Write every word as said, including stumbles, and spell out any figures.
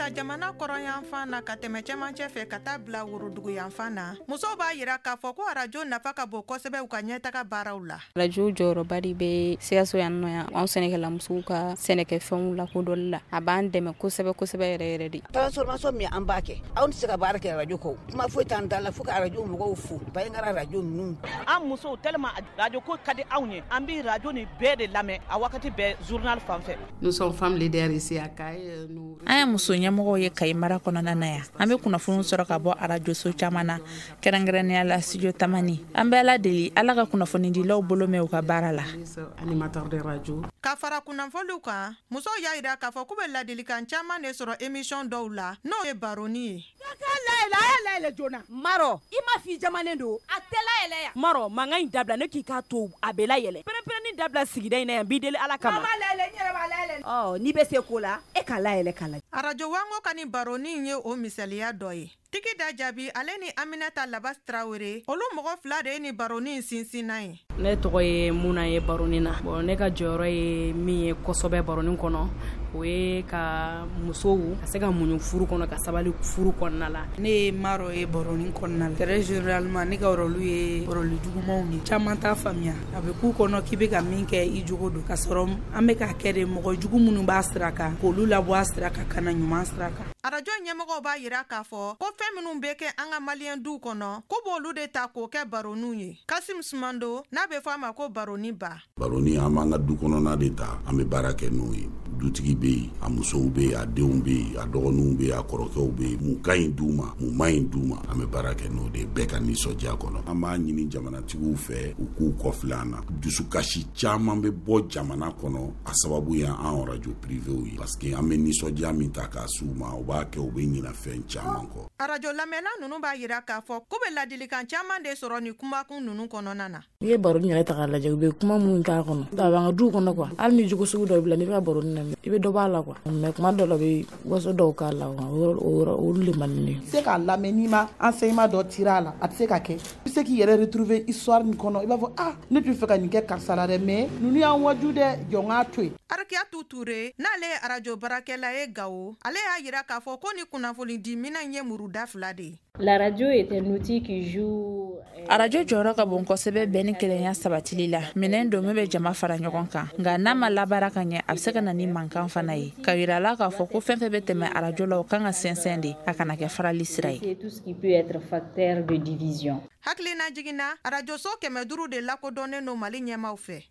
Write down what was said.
bila jamana kɔrɔ yanfan na ka tɛmɛ cɛmancɛ fɛ ka taa bila worodugu yanfan na musow b'a yira k'a fɔ ko arajo nafa ka bon kosɛbɛ u ka ɲɛtaga baaraw la. Arajo jɔyɔrɔba de bɛ Sikaso yan nɔ yan anw sɛnɛkɛlamusow ka sɛnɛkɛfɛnw lakodɔnni la a b'an dɛmɛ kosɛbɛ kosɛbɛ yɛrɛ yɛrɛ de. Transformation min an b'a kɛ anw tɛ se ka baara kɛ arajo kɔ kuma foyi t'an da la fo ka arajo mɔgɔw fo ba in ka arajo ninnu. An musow tellement arajo ko ka di anw ye an bɛ arajo ni bɛɛ de lamɛn a wagati bɛɛ journal fan fɛ. Nous sommes femmes leaders ici à Kaye. An ye muso ɲɛmɔgɔw ye Kayi mara kɔnɔna na yan an bɛ kunnafoni sɔrɔ ka bɔ arajo so caman na kɛrɛnkɛrɛnnenya la studio Tamani an bɛ Ala deli Ala ka kunnafonidilaw bolo mɛn u ka baara la. Animateur de radio. Ka fara kunnafoniw kan musow y'a yira k'a fɔ k'u bɛ ladilikan caman de sɔrɔ émission dɔw la n'o ye baroni ye. K'a layɛlɛ a y'a layɛlɛ joona. Maro i ma f'i jamanen don a tɛ layɛlɛ yan. Maro mankan in dabila ne k'i k'a to a bɛ layɛlɛ pɛrɛn-pɛrɛnni dabila sigida in na yan b'i deli Ala kama. Mama layɛlɛ n yɛrɛ b'a layɛlɛ. Ɔ n'i bɛ se ko la e k'a layɛlɛ k'a lajɛ. arajo wango ka ni baroni in ye o misaliya dɔ ye. Tigi da jaabi ale ni Aminata Labas Traoré olu mɔgɔ fila de ye ni baroni in sinsinna ye. Ne tɔgɔ ye Muna ye baroni na. Bon ne ka jɔyɔrɔ ye min ye kosɛbɛ baroni kɔnɔ o ye ka musow ka se ka muɲu furu kɔnɔ ka sabali furu kɔnɔna la. Ne ye Maro ye baroni kɔnɔna la. Très généralement ne ka rôle ye rôle jugumanw ni caman t'a faamuya. A bɛ k'u kɔnɔ k'i bɛ ka min kɛ i jogo don ka sɔrɔ an bɛ ka kɛ de mɔgɔ jugu minnu b'a sira kan k'olu labɔ a sira kan ka na ɲuman sira kan. Arajo ɲɛmɔgɔw b'a yira k'a fɔ ko fɛn minnu bɛ kɛ an ka maliyɛn duw kɔnɔ ko b'olu de ta k'o kɛ baroniw ye. Kasim Sumando n'a bɛ fɔ a ma ko baroni ba. Baroni an b'an ka du kɔnɔna de ta an bɛ baara kɛ n'o ye. Dutigi bɛ yen a musow bɛ yen a denw bɛ yen a dɔgɔninw bɛ yen a kɔrɔkɛw bɛ yen mun ka ɲi d'u ma mun man ɲi d'u ma an bɛ baara kɛ n'o de bɛɛ ka nisɔndiya kɔnɔ. An b'a ɲini jamanatigiw fɛ u k'u kɔfilɛ an na. Dusukasi caman bɛ bɔ jamana kɔnɔ a sababu ye an radio privéw ye parce que an bɛ nisɔndiya min ta k'a s'u ma u b'a kɛ u bɛ ɲina fɛn caman kɔ. Arajo lamɛnna ninnu b'a yira k'a fɔ k'u bɛ ladilikan caman de sɔrɔ ni kumakun ninnu kɔnɔna na. N'i ye baroni yɛrɛ ta k'a lajɛ u bɛ kuma minnu k'a kɔnɔ a b'an ka duw kɔnɔ quoi hali ni jogo sugu dɔ bila n'i bɛ baroni lamɛn i bɛ dɔ b'a la quoi mais kuma dɔ la bɛ waso dɔw k'a la olu de man di ne ye. Se k'a lamɛn n'i ma enseignement dɔ tira a la a tɛ se ka kɛ i bɛ se k'i yɛrɛ retrouver histoire nin kɔnɔ i b'a fɔ ah ne tun fɛ ka nin kɛ karisa la dɛ mais ninnu y'an waju dɛ jɔn k'a to yen. Arakiyatu Ture n'ale ye arajo baarakɛla ye Gawo ale y'a yira k'a fɔ ko ni kunnafoni di minɛn ye muruda fila de ye. La radio est un outil qui joue. Arajo jɔyɔrɔ ka bon kosɛbɛ bɛn ni kelenya sabatili la minɛn don min bɛ jama fara ɲɔgɔn kan nka n'a ma labaara ka ɲɛ a bɛ se ka na ni mankan fana ye ka yira a la k'a fɔ ko fɛn fɛn bɛ tɛmɛ arajo la o kan ka sɛnsɛn de a kana kɛ farali sira ye. Hakilina jiginna arajo so kɛmɛ duuru de lakodɔnnen no Mali ɲɛmaw fɛ.